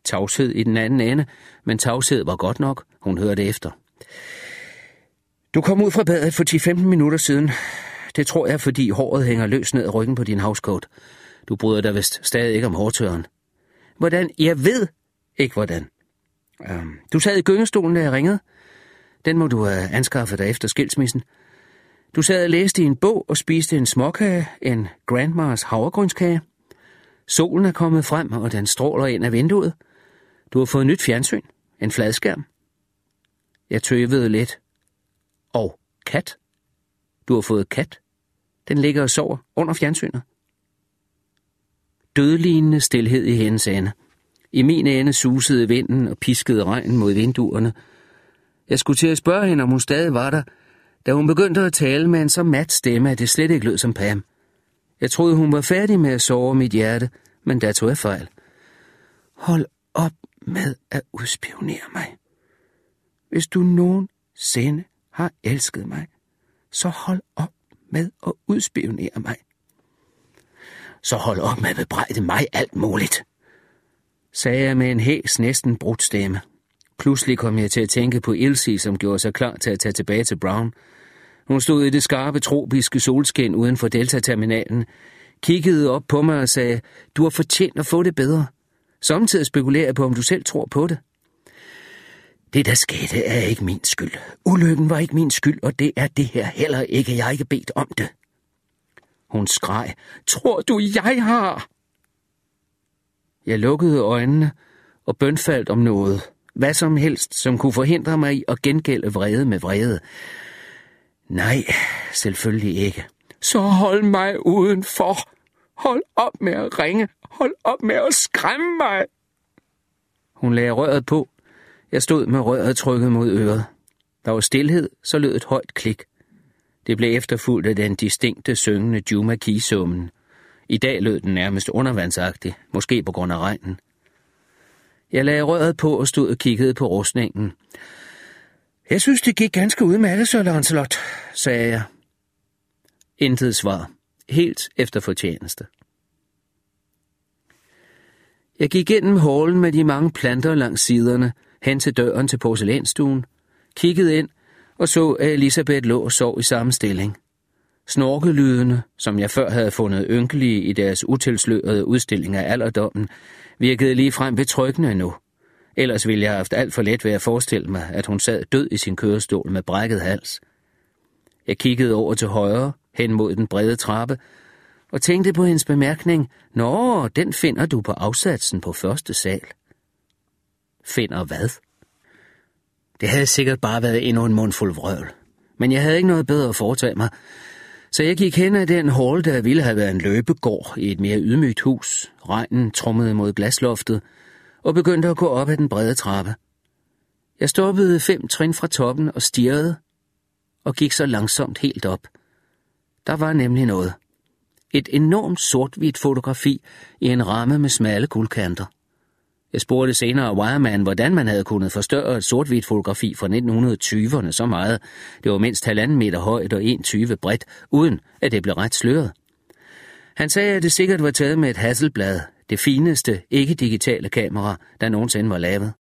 tavshed i den anden ende, men tavshed var godt nok. Hun hørte efter. Du kom ud fra badet for 10-15 minutter siden. Det tror jeg, fordi håret hænger løs ned ad ryggen på din housecoat. Du bryder dig vist stadig ikke om hårtørren. Hvordan? Jeg ved ikke, hvordan. Du sad i gyngestolen, da jeg ringede. Den må du have anskaffet dig efter skilsmissen. Du sad og læste i en bog og spiste en småkage, en grandmas havregrynskage. Solen er kommet frem, og den stråler ind af vinduet. Du har fået nyt fjernsyn, en fladskærm. Jeg tøvede lidt. Og kat. Du har fået kat. Den ligger og sover under fjernsynet. Dødlignende stilhed i hendes ende. I min ende susede vinden og piskede regnen mod vinduerne. Jeg skulle til at spørge hende, om hun stadig var der, da hun begyndte at tale med en så mat stemme, at det slet ikke lød som Pam. Jeg troede, hun var færdig med at sove mit hjerte, men der tog jeg fejl. Hold op med at udspionere mig. Hvis du nogensinde har elsket mig, så hold op med at udspionere mig. Så hold op med at bebrejde mig alt muligt, sagde jeg med en hæs, næsten brudt stemme. Pludselig kom jeg til at tænke på Ilse, som gjorde sig klar til at tage tilbage til Brown. Hun stod i det skarpe, tropiske solskin uden for Delta-terminalen, kiggede op på mig og sagde, du har fortjent at få det bedre. Samtidig spekulerer jeg på, om du selv tror på det. Det, der skete, er ikke min skyld. Ulykken var ikke min skyld, og det er det her heller ikke. Jeg har ikke bedt om det. Hun skreg, tror du, jeg har? Jeg lukkede øjnene og bønfaldt om noget. Hvad som helst, som kunne forhindre mig i at gengælde vrede med vrede. Nej, selvfølgelig ikke. Så hold mig udenfor. Hold op med at ringe. Hold op med at skræmme mig. Hun lagde røret på. Jeg stod med røret trykket mod øret. Der var stilhed, så lød et højt klik. Det blev efterfulgt af den distinkte syngende Juma Key-summen. I dag lød den nærmest undervandsagtig, måske på grund af regnen. Jeg lagde røret på og stod og kiggede på rustningen. Jeg synes, det gik ganske udmærket, Sir Lancelot, sagde jeg. Intet svar. Helt efter fortjeneste. Jeg gik gennem hallen med de mange planter langs siderne, hen til døren til porcelænsstuen, kiggede ind og så, at Elisabeth lå og sov i samme stilling. Snorkelydene, som jeg før havde fundet ynkelige i deres utilslørede udstilling af alderdommen, virkede ligefrem betryggende nu. Ellers ville jeg have haft alt for let ved at forestille mig, at hun sad død i sin kørestol med brækket hals. Jeg kiggede over til højre, hen mod den brede trappe, og tænkte på hendes bemærkning, nå, den finder du på afsatsen på første sal. Finder hvad? Det havde sikkert bare været endnu en mundfuld vrøvl, men jeg havde ikke noget bedre at foretage mig, så jeg gik hen ad den hall, der ville have været en løbegård i et mere ydmygt hus. Regnen trummede mod glasloftet, og begyndte at gå op ad den brede trappe. Jeg stoppede 5 trin fra toppen og stirrede, og gik så langsomt helt op. Der var nemlig noget. Et enormt sort-hvidt fotografi i en ramme med smalle guldkanter. Jeg spurgte senere Wireman, hvordan man havde kunnet forstørre et sort-hvidt fotografi fra 1920'erne så meget. Det var mindst 1,5 meter højt og 1,20 bredt, uden at det blev ret sløret. Han sagde, at det sikkert var taget med et Hasselblad, det fineste ikke-digitale kamera, der nogensinde var lavet.